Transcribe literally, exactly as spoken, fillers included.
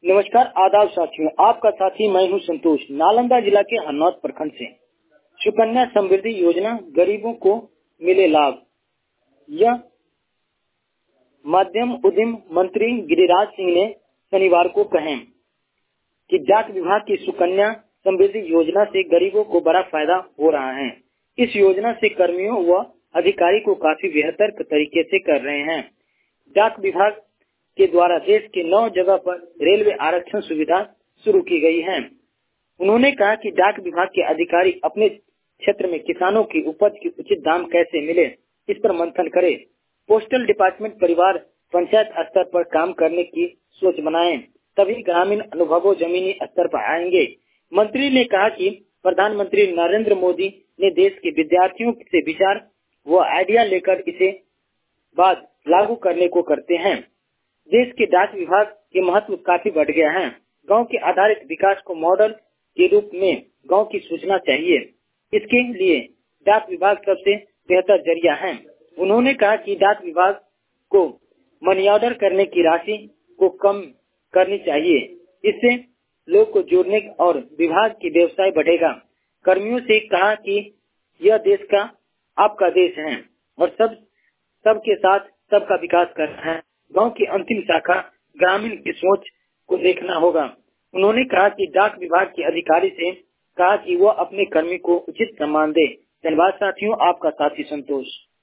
नमस्कार, आदाब साथियों, आपका साथी मैं हूं संतोष। नालंदा जिला के हरनौत प्रखंड से सुकन्या समृद्धि योजना गरीबों को मिले लाभ। यह मध्यम उद्यम मंत्री गिरिराज सिंह ने शनिवार को कहे कि डाक विभाग की सुकन्या समृद्धि योजना से गरीबों को बड़ा फायदा हो रहा है। इस योजना से कर्मियों व अधिकारी को काफी बेहतर तरीके से कर रहे हैं। डाक विभाग के द्वारा देश के नौ जगह पर रेलवे आरक्षण सुविधा शुरू की गई है। उन्होंने कहा कि डाक विभाग के अधिकारी अपने क्षेत्र में किसानों की उपज की उचित दाम कैसे मिले, इस पर मंथन करे। पोस्टल डिपार्टमेंट परिवार पंचायत स्तर पर काम करने की सोच बनाए, तभी ग्रामीण अनुभवों जमीनी स्तर पर आएंगे। मंत्री ने कहा कि प्रधानमंत्री नरेंद्र मोदी ने देश के विद्यार्थियों से विचार व आइडिया लेकर इसे बाद लागू करने को करते हैं। देश के डाक विभाग के महत्व काफी बढ़ गया है। गांव के आधारित विकास को मॉडल के रूप में गांव की सूचना चाहिए। इसके लिए डाक विभाग सबसे बेहतर जरिया है। उन्होंने कहा कि डाक विभाग को मनी ऑर्डर करने की राशि को कम करनी चाहिए। इससे लोग को जोड़ने और विभाग की व्यवसाय बढ़ेगा। कर्मियों से कहा कि यह देश का आपका देश है और सब सबके साथ सबका विकास करना है। गांव की अंतिम शाखा ग्रामीण की सोच को देखना होगा। उन्होंने कहा कि डाक विभाग के अधिकारी से कहा कि वो अपने कर्मी को उचित सम्मान दे। धन्यवाद साथियों, आपका साथी संतोष।